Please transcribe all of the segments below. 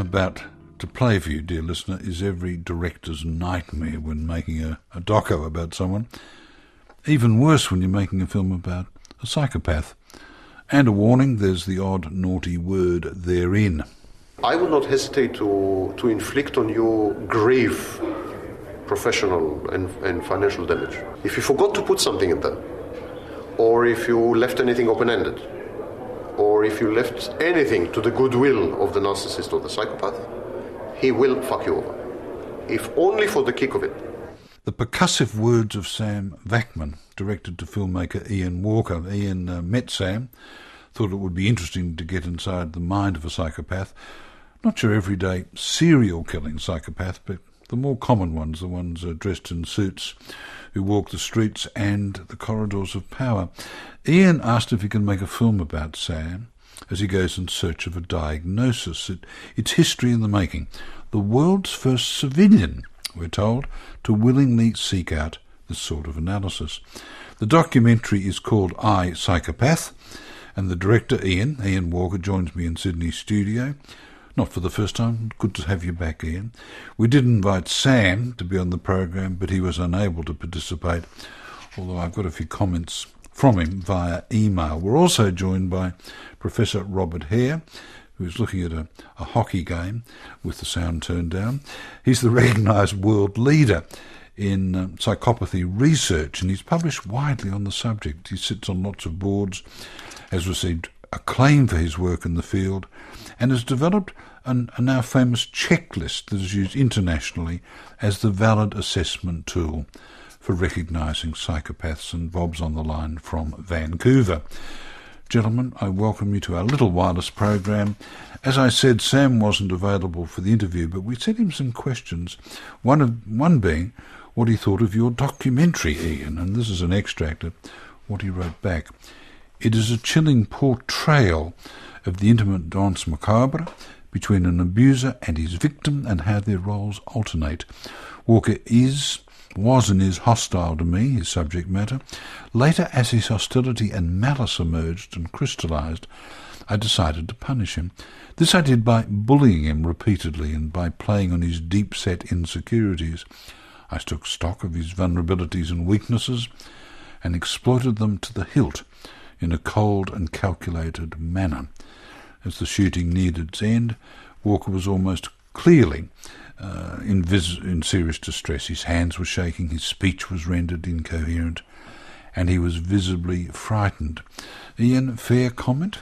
about to play for you, dear listener, is every director's nightmare when making a doco about someone. Even worse when you're making a film about a psychopath. And a warning, there's the odd naughty word therein. I would not hesitate to inflict on you grave professional and financial damage. If you forgot to put something in there, or if you left anything open-ended, or if you left anything to the goodwill of the narcissist or the psychopath, he will fuck you over, if only for the kick of it. The percussive words of Sam Vakman, directed to filmmaker Ian Walker. Ian met Sam, thought it would be interesting to get inside the mind of a psychopath. Not your everyday serial-killing psychopath, but the more common ones, the ones dressed in suits, who walk the streets and the corridors of power. Ian asked if he can make a film about Sam as he goes in search of a diagnosis. It's history in the making. The world's first civilian, we're told, to willingly seek out this sort of analysis. The documentary is called I, Psychopath, and the director, Ian Walker, joins me in Sydney's studio. Not for the first time. Good to have you back, Ian. We did invite Sam to be on the program, but he was unable to participate, although I've got a few comments from him via email. We're also joined by Professor Robert Hare, who's looking at a hockey game with the sound turned down. He's the recognised world leader in psychopathy research, and he's published widely on the subject. He sits on lots of boards, has received acclaim for his work in the field, and has developed a now famous checklist that is used internationally as the valid assessment tool for recognising psychopaths. And Bob's on the line from Vancouver. Gentlemen, I welcome you to our little wireless program. As I said, Sam wasn't available for the interview, but we sent him some questions, one being what he thought of your documentary, Ian, and this is an extract of what he wrote back. It is a chilling portrayal of the intimate danse macabre between an abuser and his victim and how their roles alternate. Walker was and is hostile to me, his subject matter. Later, as his hostility and malice emerged and crystallised, I decided to punish him. This I did by bullying him repeatedly and by playing on his deep-set insecurities. I took stock of his vulnerabilities and weaknesses and exploited them to the hilt in a cold and calculated manner. As the shooting neared its end, Walker was almost clearly in serious distress. His hands were shaking, his speech was rendered incoherent, and he was visibly frightened. Ian, fair comment?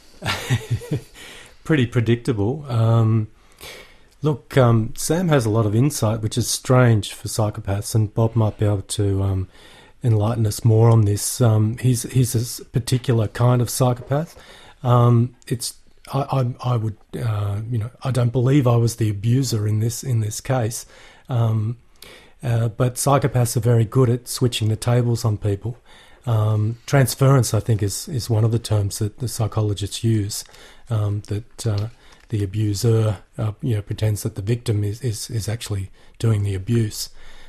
Pretty predictable. Look, Sam has a lot of insight, which is strange for psychopaths, and Bob might be able to enlighten us more on this. He's a particular kind of psychopath. I would, I don't believe I was the abuser in this case, but psychopaths are very good at switching the tables on people. Transference, I think, is one of the terms that the psychologists use. That the abuser, pretends that the victim is actually doing the abuse.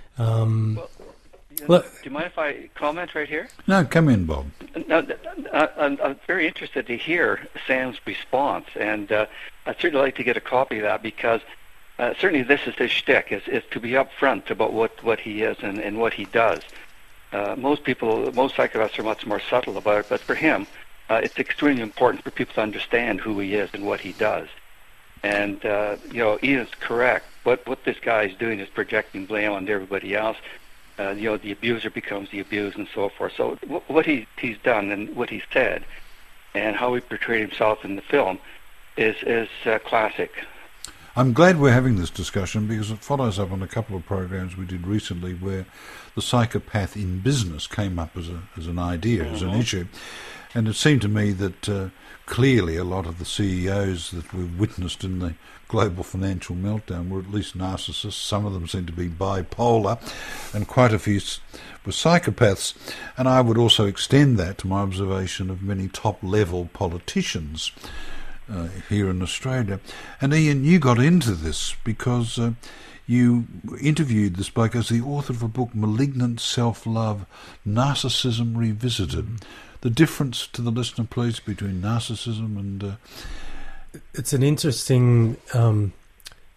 Do you mind if I comment right here? No, come in, Bob. No, I'm very interested to hear Sam's response, and I'd certainly like to get a copy of that, because certainly this is his shtick, is to be upfront about what he is and what he does. Most psychopaths are much more subtle about it, but for him, it's extremely important for people to understand who he is and what he does. And, Ian's correct. What this guy is doing is projecting blame on everybody else. The abuser becomes the abused and so forth. So what he's done and what he's said and how he portrayed himself in the film is classic. I'm glad we're having this discussion because it follows up on a couple of programs we did recently where the psychopath in business came up as an idea, as an issue. And it seemed to me that clearly a lot of the CEOs that we've witnessed in the global financial meltdown were at least narcissists. Some of them seem to be bipolar, and quite a few were psychopaths. And I would also extend that to my observation of many top-level politicians here in Australia. And Ian, you got into this because you interviewed this bloke as the author of a book, Malignant Self-Love, Narcissism Revisited. The difference to the listener, please, between narcissism and... It's an interesting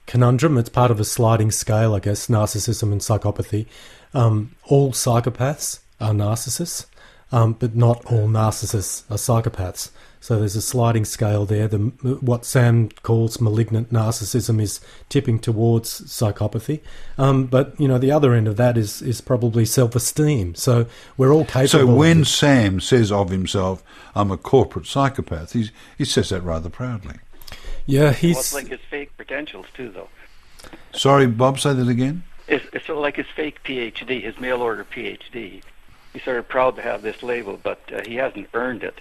conundrum. It's part of a sliding scale, I guess, narcissism and psychopathy. All psychopaths are narcissists, but not all narcissists are psychopaths. So there's a sliding scale there. What Sam calls malignant narcissism is tipping towards psychopathy. But, the other end of that is probably self-esteem. So we're all capable. So when Sam says of himself, I'm a corporate psychopath, he says that rather proudly. Yeah, it's like his fake credentials too, though. Sorry, Bob, say that again? It's sort of like his fake PhD, his mail-order PhD. He's sort of proud to have this label, but he hasn't earned it.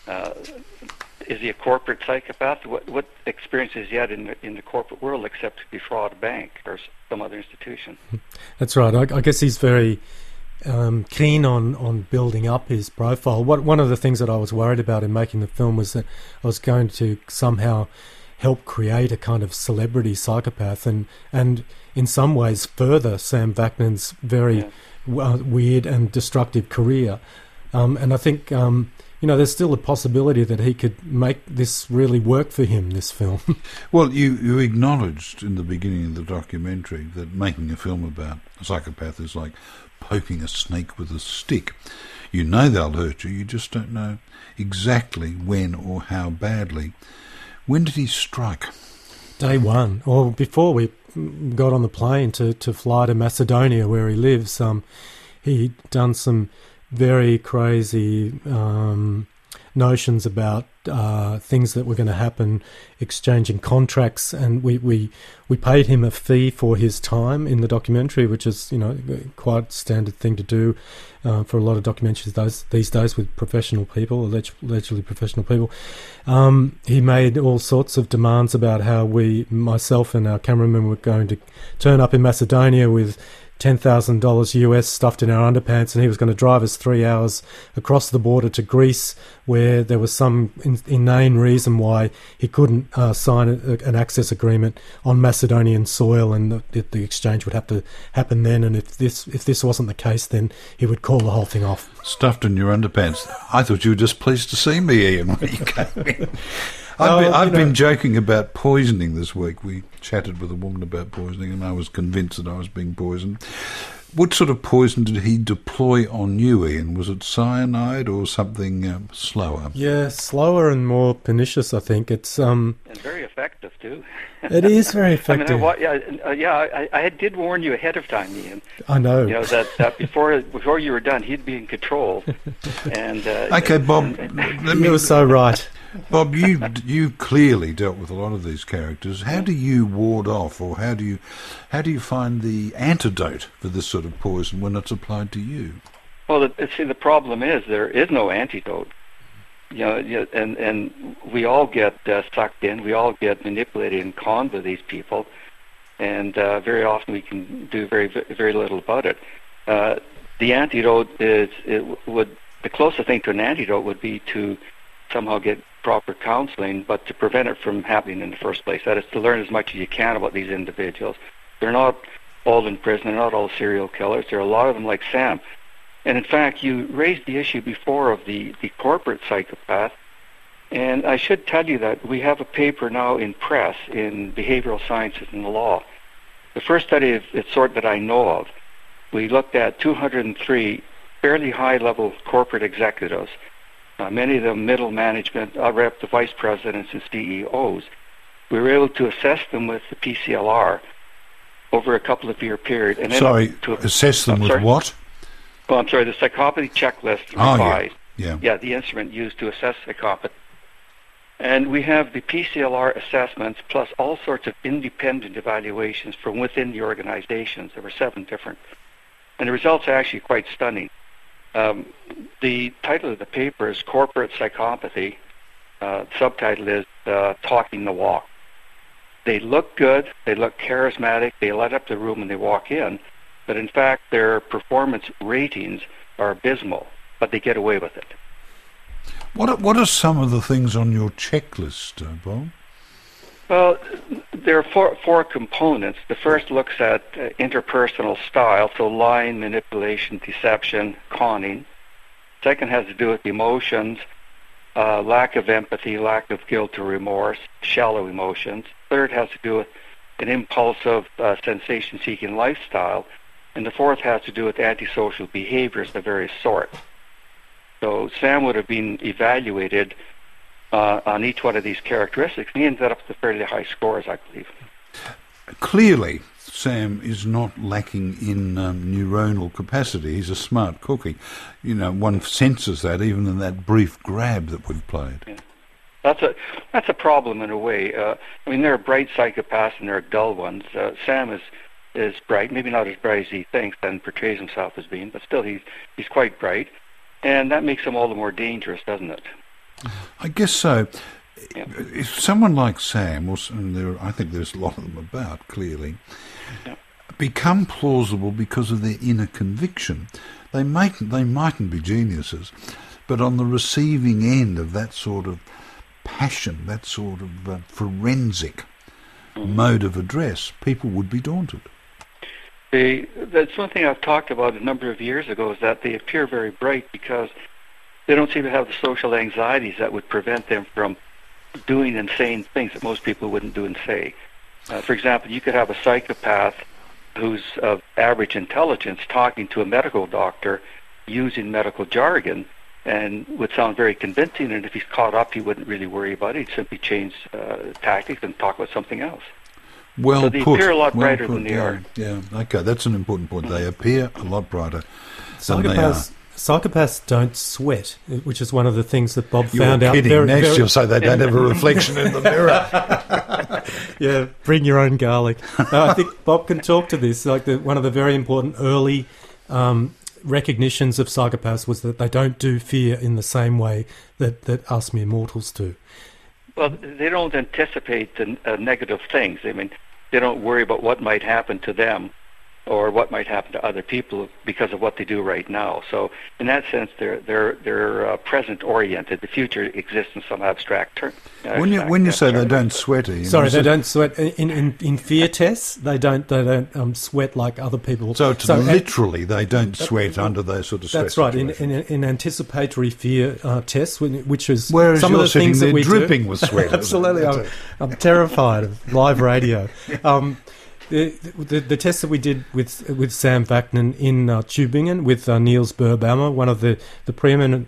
Is he a corporate psychopath? What experience has he had in the corporate world except to defraud a bank or some other institution? That's right. I guess he's very keen on building up his profile. One of the things that I was worried about in making the film was that I was going to somehow help create a kind of celebrity psychopath and in some ways further Sam Vaknin's very weird and destructive career. And I think, there's still a possibility that he could make this really work for him, this film. Well, you acknowledged in the beginning of the documentary that making a film about a psychopath is like poking a snake with a stick. You know they'll hurt you, you just don't know exactly when or how badly. When did he strike? Day one, or before we got on the plane to fly to Macedonia where he lives. He'd done some very crazy notions about things that were going to happen, exchanging contracts, and we paid him a fee for his time in the documentary, which is quite a standard thing to do for a lot of documentaries these days with professional people, allegedly professional people. He made all sorts of demands about how myself and our cameraman were going to turn up in Macedonia with $10,000 US stuffed in our underpants, and he was going to drive us 3 hours across the border to Greece, where there was some inane reason why he couldn't sign an access agreement on Macedonian soil, and the exchange would have to happen then. And if this wasn't the case, then he would call the whole thing off. Stuffed in your underpants. I thought you were just pleased to see me, Ian, when you came in. I've been joking about poisoning this week. We chatted with a woman about poisoning, and I was convinced that I was being poisoned. What sort of poison did he deploy on you, Ian? Was it cyanide or something slower? Yeah, slower and more pernicious, I think. It's and very effective too. It is very effective. I did warn you ahead of time, Ian. I know. That before you were done, he'd be in control. And okay, Bob, you were so right. Bob, you clearly dealt with a lot of these characters. How do you ward off, or how do you find the antidote for this sort of poison when it's applied to you? Well, the problem is there is no antidote. And we all get sucked in. We all get manipulated and conned with these people, and very often we can do very, very little about it. The antidote the closest thing to an antidote would be to somehow get proper counseling, but to prevent it from happening in the first place. That is, to learn as much as you can about these individuals. They're not all in prison. They're not all serial killers. There are a lot of them like Sam. And in fact, you raised the issue before of the corporate psychopath. And I should tell you that we have a paper now in press in behavioral sciences and the law. The first study of its sort that I know of, we looked at 203 fairly high-level corporate executives, many of them middle management, right up to vice presidents and CEOs. We were able to assess them with the PCLR over a couple of year period. And then assess them with what? Oh, I'm sorry, the psychopathy checklist revised. Yeah, the instrument used to assess psychopathy. And we have the PCLR assessments plus all sorts of independent evaluations from within the organizations. There were 7 different. And the results are actually quite stunning. The title of the paper is Corporate Psychopathy. Subtitle is Talking the Walk. They look good, they look charismatic, they light up the room when they walk in, but in fact their performance ratings are abysmal, but they get away with it. What are some of the things on your checklist, Bob? Well, there are four components. The first looks at interpersonal style, so lying, manipulation, deception, conning. Second has to do with emotions, lack of empathy, lack of guilt or remorse, shallow emotions. Third has to do with an impulsive, sensation-seeking lifestyle, and the fourth has to do with antisocial behaviors of various sorts. So Sam would have been evaluated on each one of these characteristics, and he ended up with fairly high scores, I believe. Clearly, Sam is not lacking in neuronal capacity. He's a smart cookie. You know, one senses that even in that brief grab that we've played. Yeah. That's a problem in a way. I mean, there are bright psychopaths and there are dull ones. Sam is bright, maybe not as bright as he thinks and portrays himself as being, but still he's quite bright, and that makes him all the more dangerous, doesn't it? I guess so. Yeah. If someone like Sam, and I think there's a lot of them about, clearly, become plausible because of their inner conviction, they mightn't be geniuses, but on the receiving end of that sort of passion, that sort of forensic mode of address, people would be daunted. That's one thing I've talked about a number of years ago, is that they appear very bright because they don't seem to have the social anxieties that would prevent them from doing insane things that most people wouldn't do and say. For example, you could have a psychopath who's of average intelligence talking to a medical doctor using medical jargon and would sound very convincing, and if he's caught up, he wouldn't really worry about it. He'd simply change tactics and talk about something else. Well so they put. appear a lot well brighter put, than they are. Yeah, okay, that's an important point. They appear a lot brighter than they are. Psychopaths don't sweat, which is one of the things that Bob found out. You're kidding. Next you'll say they don't have a reflection in the mirror. Yeah, bring your own garlic. I think Bob can talk to this. Like one of the very important early recognitions of psychopaths was that they don't do fear in the same way that us mere mortals do. Well, they don't anticipate the negative things. I mean, they don't worry about what might happen to them or what might happen to other people because of what they do right now. So, in that sense, they're present-oriented. The future exists in some abstract term. When you say they don't sweat, Ian, sorry, they don't sweat in fear tests. They don't sweat like other people. So literally, they don't sweat under those sort of stress. That's right. In anticipatory fear tests, which is whereas some of the things that we dripping do. with sweat. Absolutely, I'm terrified of live radio. The test that we did with Sam Vaknin in Tübingen with Niels Bohr-Baumer, one of the preeminent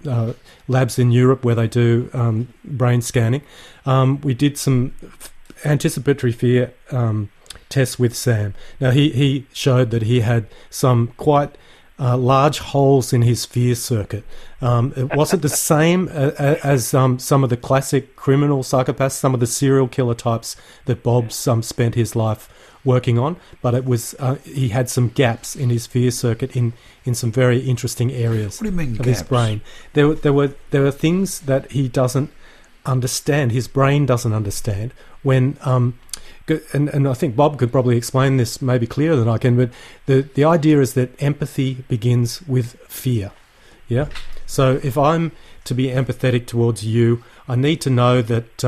labs in Europe where they do brain scanning, we did some anticipatory fear tests with Sam. Now he showed that he had some quite large holes in his fear circuit. It wasn't the same as some of the classic criminal psychopaths, some of the serial killer types that Bob spent his life working on, but it was he had some gaps in his fear circuit in some very interesting areas. What do you mean, of gaps? His brain. There were things that he doesn't understand. His brain doesn't understand when. And I think Bob could probably explain this maybe clearer than I can, but the idea is that empathy begins with fear. Yeah. So if I'm to be empathetic towards you, I need to know that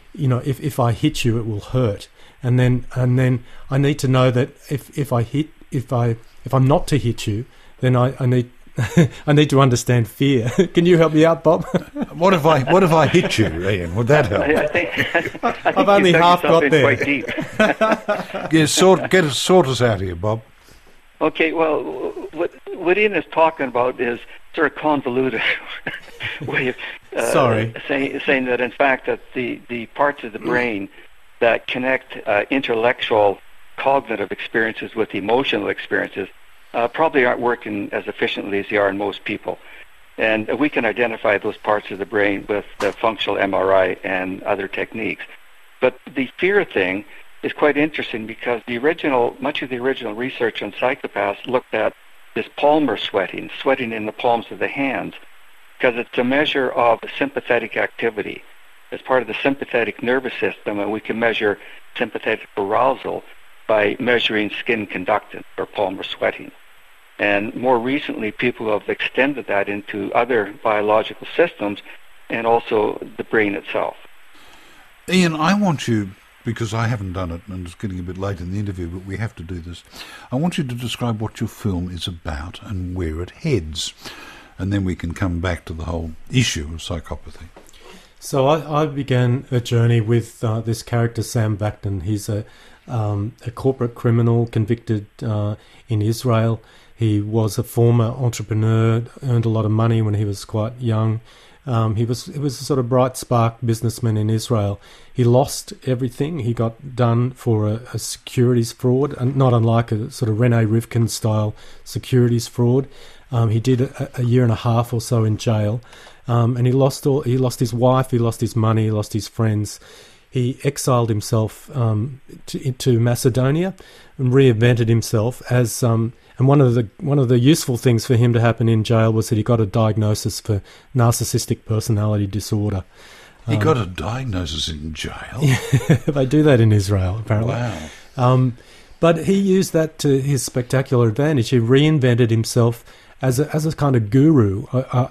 if I hit you, it will hurt. And then I need to know that if I'm not to hit you, then I need I need to understand fear. Can you help me out, Bob? What if I hit you, Ian? Would that help? I think I've only half got there. Quite deep. Yeah, sort us out here, Bob. Okay, well, what Ian is talking about is sort of convoluted way of saying that, in fact, that the parts of the brain that connect intellectual cognitive experiences with emotional experiences probably aren't working as efficiently as they are in most people. And we can identify those parts of the brain with the functional MRI and other techniques. But the fear thing is quite interesting because much of the original research on psychopaths looked at this palmar sweating in the palms of the hands, because it's a measure of sympathetic activity. It's part of the sympathetic nervous system, and we can measure sympathetic arousal by measuring skin conductance or palmar sweating. And more recently, people have extended that into other biological systems and also the brain itself. Ian, I want you, because I haven't done it and it's getting a bit late in the interview, but we have to do this. I want you to describe what your film is about and where it heads. And then we can come back to the whole issue of psychopathy. So I began a journey with this character, Sam Vaknin. He's a corporate criminal convicted in Israel. He was a former entrepreneur, earned a lot of money when he was quite young. He was a sort of bright spark businessman in Israel. He lost everything. He got done for a securities fraud, and not unlike a sort of Rene Rivkin style securities fraud. He did a year and a half or so in jail, and he lost his wife, he lost his money, he lost his friends. He exiled himself to Macedonia and reinvented himself as. And one of the useful things for him to happen in jail was that he got a diagnosis for narcissistic personality disorder. He got a diagnosis in jail? They do that in Israel, apparently. Wow. But he used that to his spectacular advantage. He reinvented himself as a kind of guru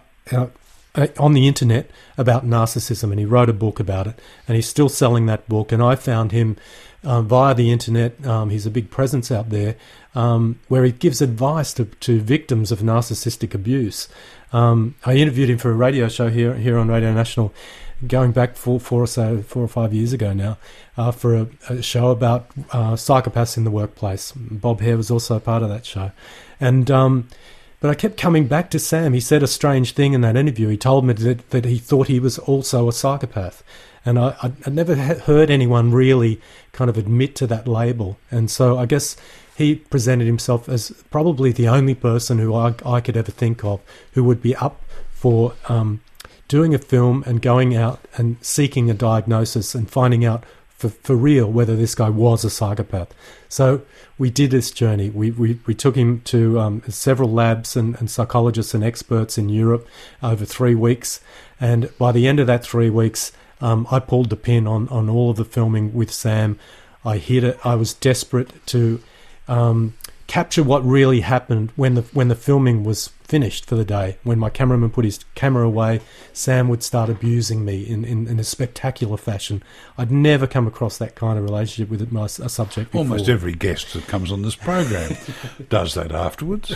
on the internet about narcissism, and he wrote a book about it, and he's still selling that book. And I found him via the internet. He's a big presence out there, where he gives advice to victims of narcissistic abuse. I interviewed him for a radio show here on Radio National, going back four or 5 years ago now, for a show about psychopaths in the workplace. Bob Hare was also a part of that show, and but I kept coming back to Sam. He said a strange thing in that interview. He told me that he thought he was also a psychopath. And I'd never heard anyone really kind of admit to that label. And so I guess he presented himself as probably the only person who I could ever think of who would be up for doing a film and going out and seeking a diagnosis and finding out for real whether this guy was a psychopath. So we did this journey. We took him to several labs and psychologists and experts in Europe over 3 weeks. And by the end of that 3 weeks, I pulled the pin on all of the filming with Sam. I hit it. I was desperate to capture what really happened when the filming was finished for the day. When my cameraman put his camera away, Sam would start abusing me in a spectacular fashion. I'd never come across that kind of relationship with a subject before. Almost every guest that comes on this program does that afterwards.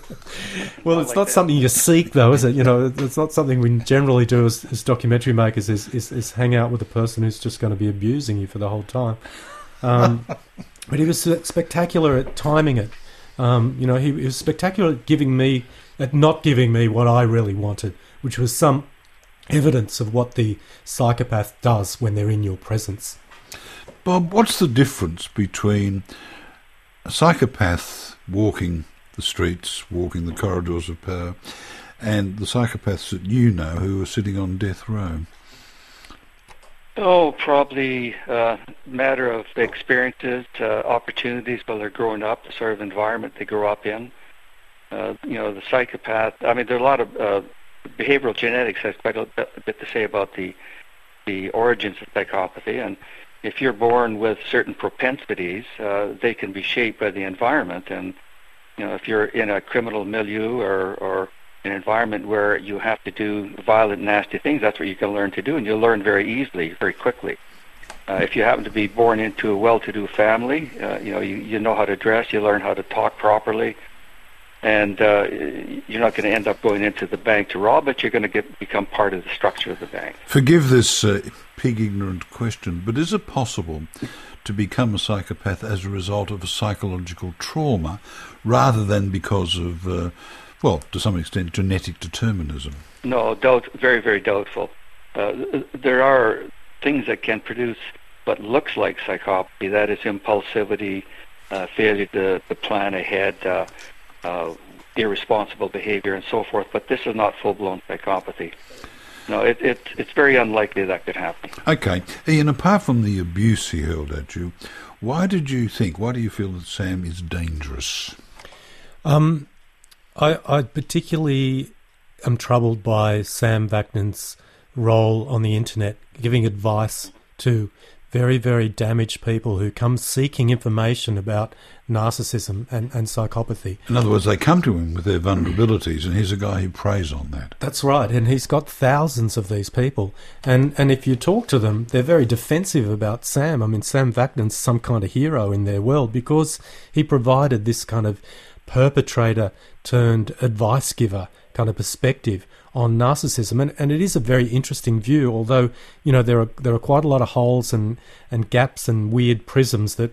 Well, it's not something you seek, though, is it? You know, it's not something we generally do as documentary makers. Is hang out with a person who's just going to be abusing you for the whole time. But he was spectacular at timing it. He was spectacular at not giving me what I really wanted, which was some evidence of what the psychopath does when they're in your presence. Bob, what's the difference between a psychopath walking the streets, walking the corridors of power, and the psychopaths that you know who are sitting on death row? Oh, probably a matter of experiences, opportunities while they're growing up, the sort of environment they grow up in. The psychopath, I mean, there are a lot of behavioral genetics has quite a bit to say about the origins of psychopathy. And if you're born with certain propensities, they can be shaped by the environment. And, if you're in a criminal milieu or an environment where you have to do violent, nasty things, that's what you can learn to do, and you'll learn very easily, very quickly. If you happen to be born into a well-to-do family, you know how to dress, you learn how to talk properly, and you're not going to end up going into the bank to rob it. You're going to become part of the structure of the bank. Forgive this pig-ignorant question, but is it possible to become a psychopath as a result of a psychological trauma rather than because of to some extent, genetic determinism? No, very, very doubtful. There are things that can produce what looks like psychopathy, that is impulsivity, failure to plan ahead, irresponsible behavior, and so forth, but this is not full-blown psychopathy. No, it's very unlikely that could happen. Okay. Ian, apart from the abuse he hurled at you, why do you feel that Sam is dangerous? I particularly am troubled by Sam Vaknin's role on the internet, giving advice to very, very damaged people who come seeking information about narcissism and psychopathy. In other words, they come to him with their vulnerabilities, and he's a guy who preys on that. That's right, and he's got thousands of these people. And if you talk to them, they're very defensive about Sam. I mean, Sam Vaknin's some kind of hero in their world because he provided this kind of perpetrator turned advice giver kind of perspective on narcissism, and it is a very interesting view, although there are quite a lot of holes and gaps and weird prisms that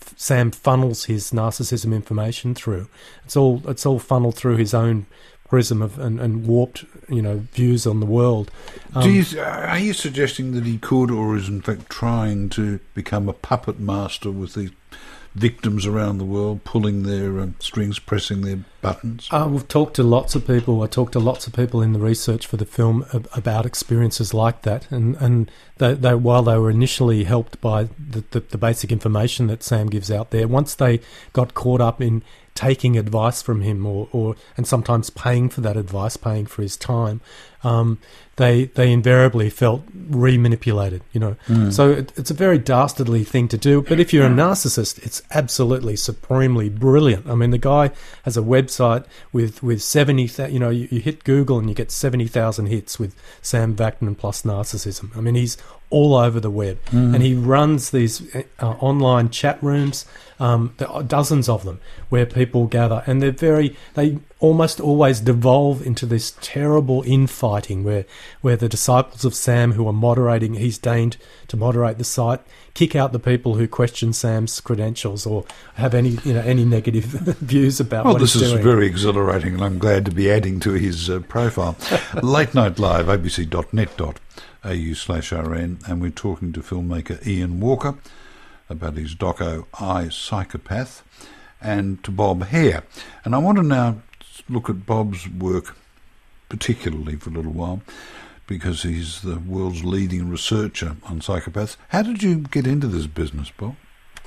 Sam funnels his narcissism information through. It's all funneled through his own prism of and warped, views on the world. Are you suggesting that he could, or is in fact trying to become a puppet master with these victims around the world, pulling their strings, pressing their buttons? We've talked to lots of people. I talked to lots of people in the research for the film about experiences like that, and they while they were initially helped by the basic information that Sam gives out there, once they got caught up in taking advice from him and sometimes paying for that advice, paying for his time, they invariably felt re-manipulated, So it's a very dastardly thing to do. But if you're a narcissist, it's absolutely supremely brilliant. I mean, the guy has a website with 70,000, you hit Google and you get 70,000 hits with Sam Vaknin plus narcissism. I mean, he's all over the web, and he runs these online chat rooms. There are dozens of them where people gather, and they almost always devolve into this terrible infighting where the disciples of Sam who are moderating, he's deigned to moderate the site, kick out the people who question Sam's credentials or have any negative views about what he's doing. Well, this is very exhilarating, and I'm glad to be adding to his profile. Late Night Live, abc.net.au/RN, and we're talking to filmmaker Ian Walker about his doco I, Psychopath, and to Bob Hare. And I want to now look at Bob's work particularly for a little while, because he's the world's leading researcher on psychopaths. How did you get into this business, Bob?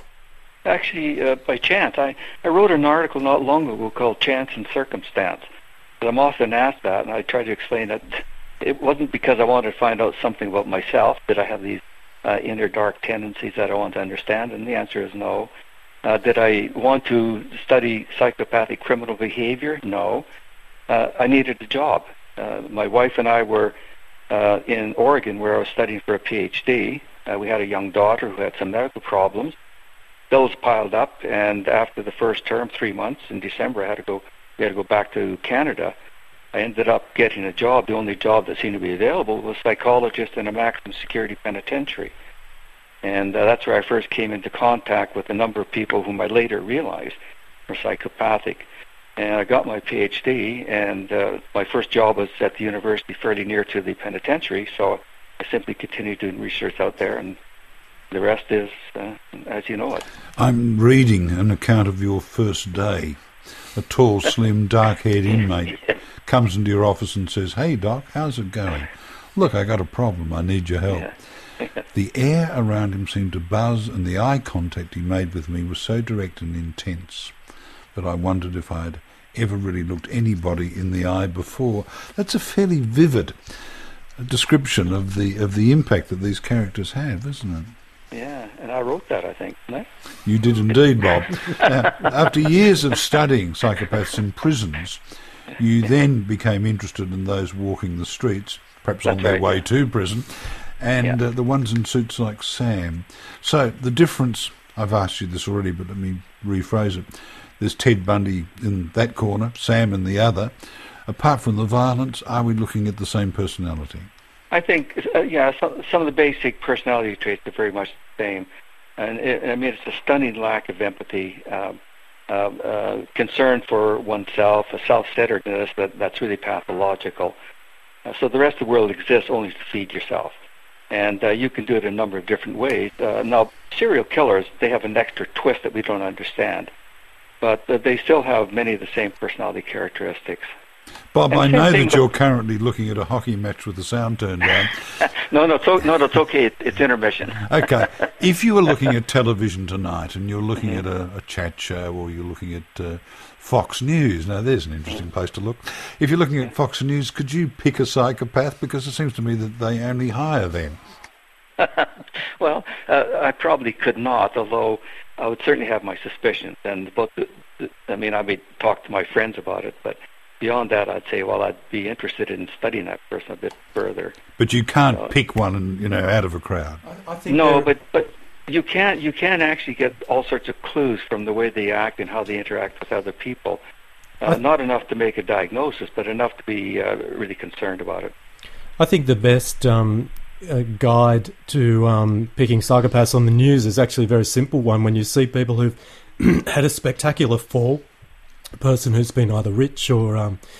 Actually, by chance. I wrote an article not long ago called Chance and Circumstance. I'm often asked that, and I try to explain that it wasn't because I wanted to find out something about myself. Did I have these inner dark tendencies that I want to understand? And the answer is no. Did I want to study psychopathic criminal behavior? No. I needed a job. My wife and I were in Oregon, where I was studying for a PhD. We had a young daughter who had some medical problems. Those piled up, and after the first term, 3 months in December, we had to go back to Canada. I ended up getting a job. The only job that seemed to be available was psychologist in a maximum security penitentiary. And that's where I first came into contact with a number of people whom I later realized were psychopathic. And I got my PhD, and my first job was at the university fairly near to the penitentiary, so I simply continued doing research out there, and the rest is, as you know it. I'm reading an account of your first day. A tall, slim, dark-haired inmate comes into your office and says, "Hey, Doc, how's it going? Look, I got a problem. I need your help." The air around him seemed to buzz, and the eye contact he made with me was so direct and intense that I wondered if I'd ever really looked anybody in the eye before. That's a fairly vivid description of the impact that these characters have, isn't it? Yeah, and I wrote that, I think, didn't I? You did indeed, Bob. Now, after years of studying psychopaths in prisons, you then became interested in those walking the streets, perhaps on their way to prison, and the ones in suits like Sam. So the difference, I've asked you this already, but let me rephrase it. There's Ted Bundy in that corner, Sam in the other. Apart from the violence, are we looking at the same personality? I think, some of the basic personality traits are very much the same. And it's a stunning lack of empathy, concern for oneself, a self-centeredness that's really pathological. So the rest of the world exists only to feed yourself. And you can do it in a number of different ways. Now, serial killers, they have an extra twist that we don't understand. But they still have many of the same personality characteristics. Bob, I know that you're currently looking at a hockey match with the sound turned down. No, it's okay. It's intermission. Okay. If you were looking at television tonight and you're looking at a chat show, or you're looking at Fox News, now there's an interesting place to look. If you're looking at Fox News, could you pick a psychopath? Because it seems to me that they only hire them. Well, I probably could not, although I would certainly have my suspicions. And about I may talk to my friends about it, but beyond that, I'd say, well, I'd be interested in studying that person a bit further. But you can't pick one, out of a crowd. I think no, but you can actually get all sorts of clues from the way they act and how they interact with other people. Not enough to make a diagnosis, but enough to be really concerned about it. I think the best guide to picking psychopaths on the news is actually a very simple one. When you see people who've had a spectacular fall, a person who's been either rich or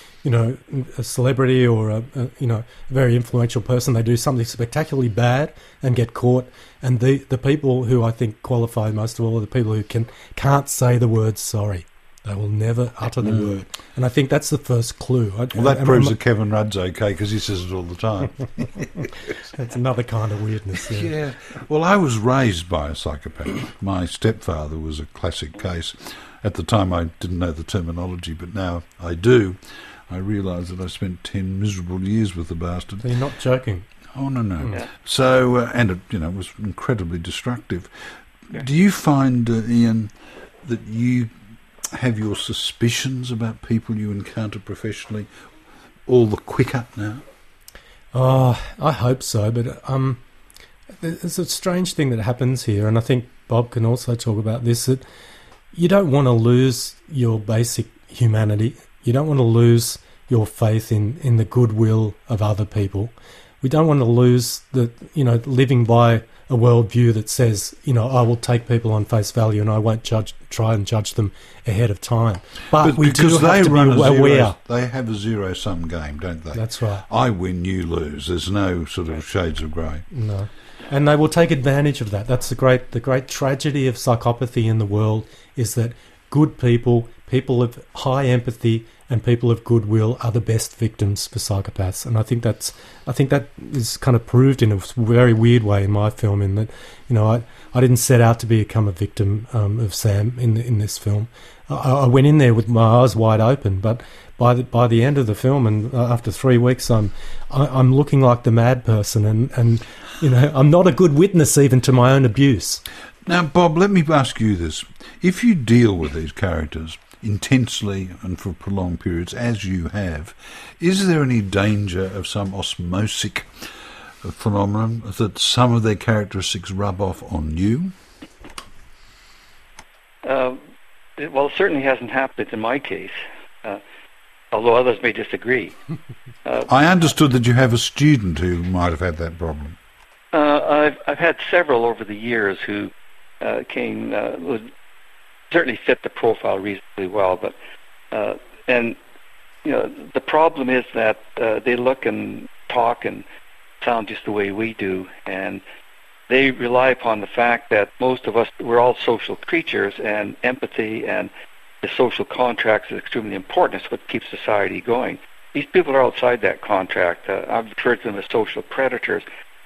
a celebrity or a very influential person, they do something spectacularly bad and get caught. And the people who I think qualify most of all are the people who can't say the word sorry. They will never utter the word. And I think that's the first clue. Well, that proves that Kevin Rudd's okay, because he says it all the time. That's another kind of weirdness. Yeah. Well, I was raised by a psychopath. My stepfather was a classic case. At the time, I didn't know the terminology, but now I do. I realise that I spent 10 miserable years with the bastard. So you're not joking? Oh, no. Yeah. So, and it was incredibly destructive. Yeah. Do you find, Ian, that you have your suspicions about people you encounter professionally all the quicker now? Oh, I hope so, but there's a strange thing that happens here, and I think Bob can also talk about this, that you don't want to lose your basic humanity. You don't want to lose your faith in the goodwill of other people. We don't want to lose living by a worldview that says, I will take people on face value and I won't try and judge them ahead of time. But we do have to be aware. They have a zero-sum game, don't they? That's right. I win, you lose. There's no sort of shades of grey. No. And they will take advantage of that. That's the great tragedy of psychopathy in the world, is that good people of high empathy and people of goodwill are the best victims for psychopaths. And I think that is kind of proved in a very weird way in my film, in that, I didn't set out to become a victim of Sam in this film. I went in there with my eyes wide open, but by the end of the film, and after 3 weeks, I'm looking like the mad person, and I'm not a good witness even to my own abuse. Now, Bob, let me ask you this. If you deal with these characters intensely and for prolonged periods, as you have, is there any danger of some osmotic phenomenon, that some of their characteristics rub off on you? Well, it certainly hasn't happened in my case, although others may disagree. I understood that you have a student who might have had that problem. I've had several over the years who would certainly fit the profile reasonably well, but the problem is that they look and talk and sound just the way we do, and they rely upon the fact that most of us, we're all social creatures, and empathy and the social contract is extremely important. It's what keeps society going. These people are outside that contract. I've referred to them as social predators.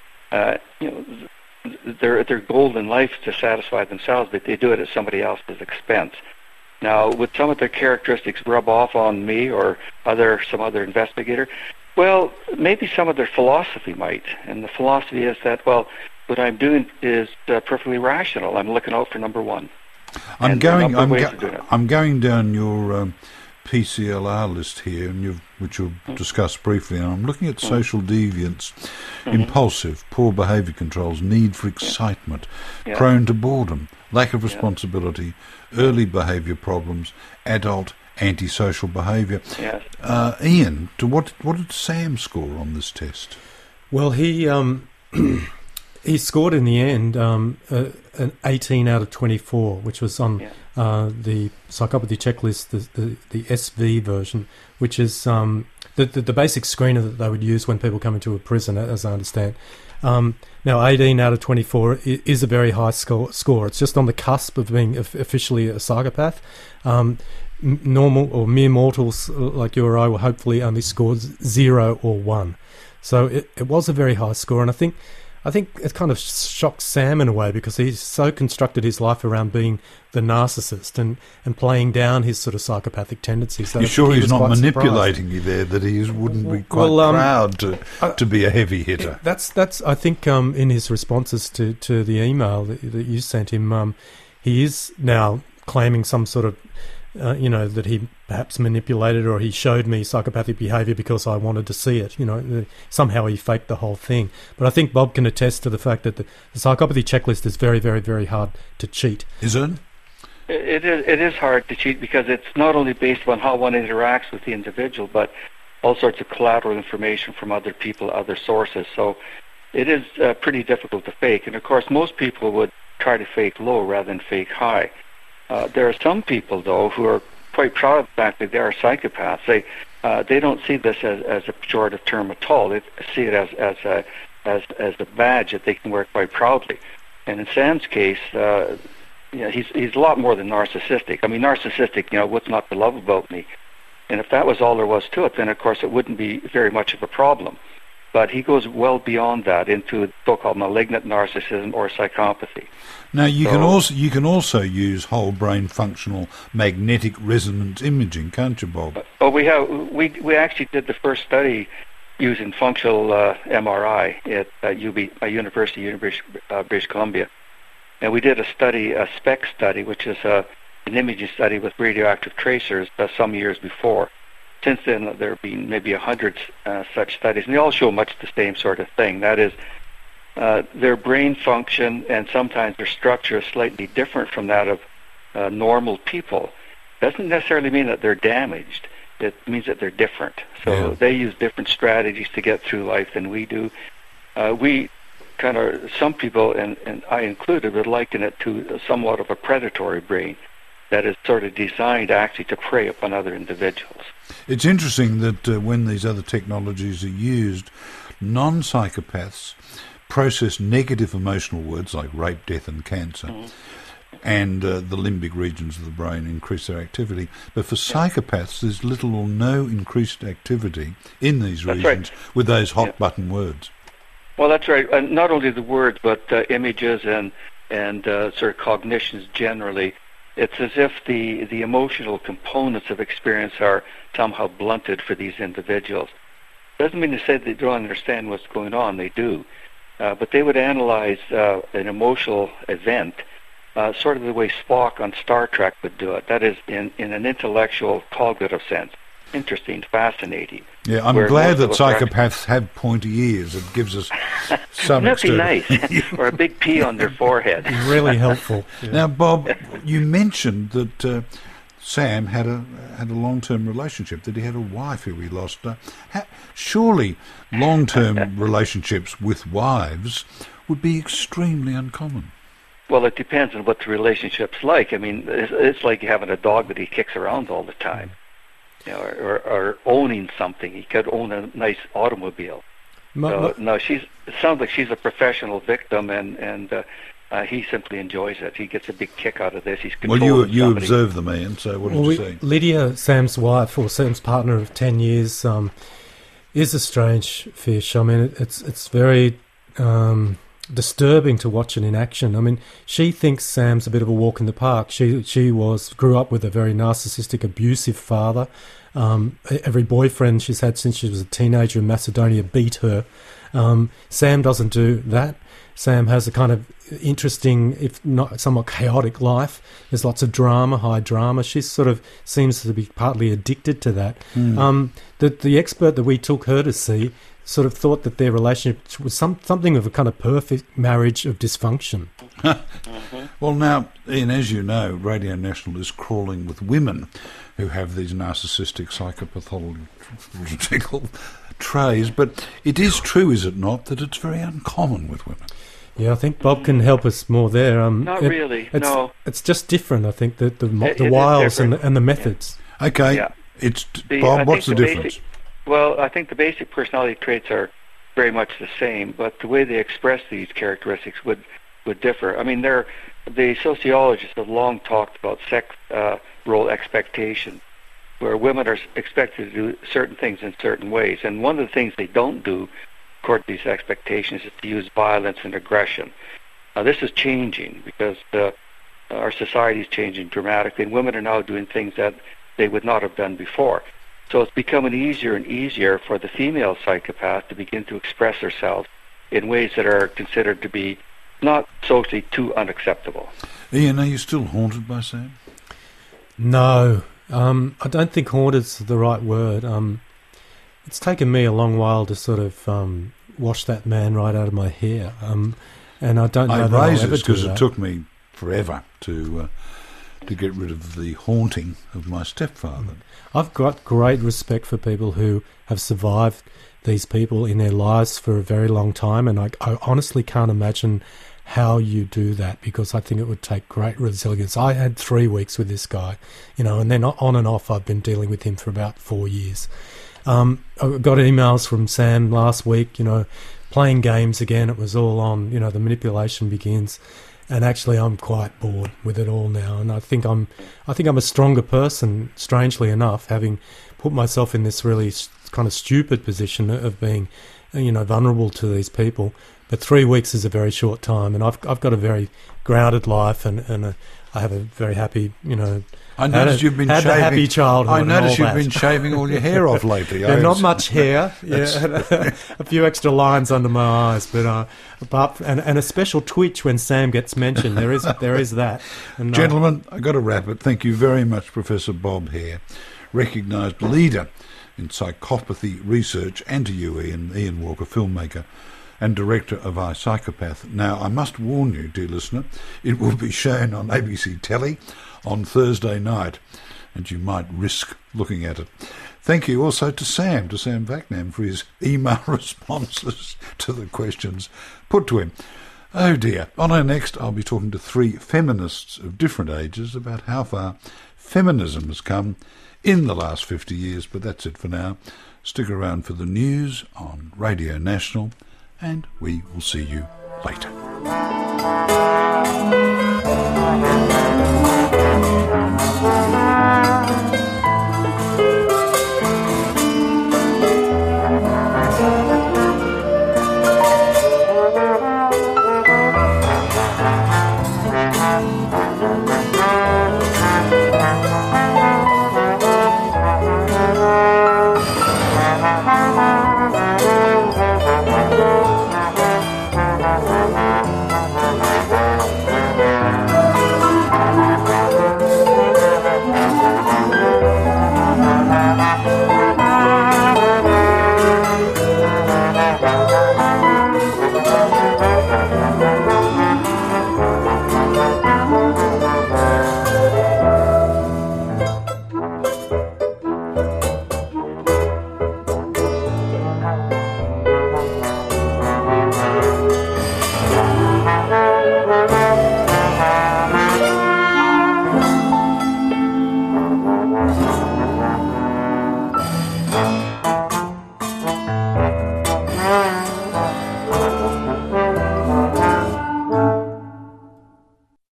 Their goal in life is to satisfy themselves, but they do it at somebody else's expense. Now, would some of their characteristics rub off on me or some other investigator? Well, maybe some of their philosophy might. And the philosophy is that, well, what I'm doing is perfectly rational. I'm looking out for number one. I'm going down your PCLR list here, which you'll discuss briefly, and I'm looking at social deviance, impulsive, poor behaviour controls, need for excitement, prone to boredom, lack of responsibility, early behaviour problems, adult antisocial behaviour. Yes. Ian, what did Sam score on this test? Well, he scored in the end an 18 out of 24, which was on the psychopathy checklist, the SV version, which is the basic screener that they would use when people come into a prison, as I understand. Now, 18 out of 24 is a very high score. It's just on the cusp of being officially a psychopath. Normal or mere mortals like you or I will hopefully only score 0 or 1. So it was a very high score, and I think it kind of shocked Sam in a way, because he's so constructed his life around being the narcissist and playing down his sort of psychopathic tendencies. You're sure he's not manipulating you there, that he wouldn't be quite proud to be a heavy hitter? That's I think in his responses to the email that you sent him, he is now claiming some sort of that he perhaps manipulated, or he showed me psychopathic behaviour because I wanted to see it. Somehow he faked the whole thing. But I think Bob can attest to the fact that the psychopathy checklist is very, very, very hard to cheat. Is it? It is hard to cheat, because it's not only based on how one interacts with the individual, but all sorts of collateral information from other people, other sources. So it is pretty difficult to fake. And of course, most people would try to fake low rather than fake high. There are some people, though, who are quite proud of the fact that they are psychopaths. They don't see this as a pejorative term at all. They see it as a badge that they can wear quite proudly. And in Sam's case, he's a lot more than narcissistic. I mean, narcissistic, what's not to love about me? And if that was all there was to it, then of course it wouldn't be very much of a problem. But he goes well beyond that into so-called malignant narcissism or psychopathy. Now you can also use whole brain functional magnetic resonance imaging, can't you, Bob? We actually did the first study using functional MRI at University of British Columbia, and we did a SPECT study, which is an imaging study with radioactive tracers some years before. Since then, there have been maybe 100 such studies, and they all show much the same sort of thing. That is, their brain function and sometimes their structure is slightly different from that of normal people. Doesn't necessarily mean that they're damaged. It means that they're different. So they use different strategies to get through life than we do. Some people, and I included, would liken it to somewhat of a predatory brain that is sort of designed actually to prey upon other individuals. It's interesting that when these other technologies are used, non-psychopaths process negative emotional words like rape, death and cancer, and the limbic regions of the brain increase their activity. But for psychopaths, there's little or no increased activity in these regions with those hot-button words. Well, that's right. And not only the words, but images and sort of cognitions generally. It's as if the emotional components of experience are somehow blunted for these individuals. Doesn't mean to say they don't understand what's going on. They do. But they would analyze an emotional event sort of the way Spock on Star Trek would do it. That is, in an intellectual, cognitive sense. Interesting, fascinating. Yeah, I'm glad that psychopaths have pointy ears. It gives us some That'd be nice. Or a big P on their forehead. Really helpful. Yeah. Now, Bob, you mentioned that Sam had a long-term relationship, that he had a wife who he lost. Surely long-term relationships with wives would be extremely uncommon. Well, it depends on what the relationship's like. I mean, it's like having a dog that he kicks around all the time. Or owning something. He could own a nice automobile. No, it sounds like she's a professional victim, and he simply enjoys it. He gets a big kick out of this. He's controlling Well, you observe the man, so what did you say? Lydia, Sam's wife, or Sam's partner of 10 years, is a strange fish. I mean, it's very disturbing to watch it in action. I mean, she thinks Sam's a bit of a walk in the park. She grew up with a very narcissistic, abusive father. Every boyfriend she's had since she was a teenager in Macedonia beat her. Sam doesn't do that. Sam has a kind of interesting, if not somewhat chaotic life. There's lots of drama, high drama. She sort of seems to be partly addicted to that. The expert that we took her to see sort of thought that their relationship was something of a kind of perfect marriage of dysfunction. Well, now, Ian, as you know, Radio National is crawling with women who have these narcissistic psychopathological traits, but it is true, is it not, that it's very uncommon with women? Yeah, I think Bob can help us more there. Not really, no. It's just different, I think, the wiles and the methods. Yeah. Okay, Bob, what's the difference? I think the basic personality traits are very much the same, but the way they express these characteristics would differ. I mean, the sociologists have long talked about sex role expectation, where women are expected to do certain things in certain ways. And one of the things they don't do, according to these expectations, is to use violence and aggression. Now, this is changing because our society is changing dramatically, and women are now doing things that they would not have done before. So it's becoming easier and easier for the female psychopath to begin to express herself in ways that are considered to be not socially too unacceptable. Ian, are you still haunted by Sam? No, I don't think haunted's the right word. It's taken me a long while to sort of wash that man right out of my hair, and I don't know that I'll ever do that. Because it took me forever to get rid of the haunting of my stepfather. I've got great respect for people who have survived these people in their lives for a very long time, and I honestly can't imagine how you do that, because I think it would take great resilience. I had 3 weeks with this guy, and then on and off I've been dealing with him for about 4 years. I got emails from Sam last week, playing games again. It was all on, the manipulation begins, and actually I'm quite bored with it all now. And I think I'm a stronger person, strangely enough, having put myself in this really kind of stupid position of being, vulnerable to these people. But 3 weeks is a very short time, and I've got a very grounded life, and I have a very happy, I noticed you've been shaving. A happy childhood. I noticed you've been shaving all your hair off lately. Not much hair. Yeah, a few extra lines under my eyes, but and a special twitch when Sam gets mentioned. There is that. And, gentlemen, I've got to wrap it. Thank you very much, Professor Bob Hare, recognised leader in psychopathy research, and to you, Ian Walker, filmmaker and director of iPsychopath. Now, I must warn you, dear listener, it will be shown on ABC Telly on Thursday night, and you might risk looking at it. Thank you also to Sam Vaknam, for his email responses to the questions put to him. Oh dear. On our next, I'll be talking to 3 feminists of different ages about how far feminism has come in the last 50 years, but that's it for now. Stick around for the news on Radio National, and we will see you later.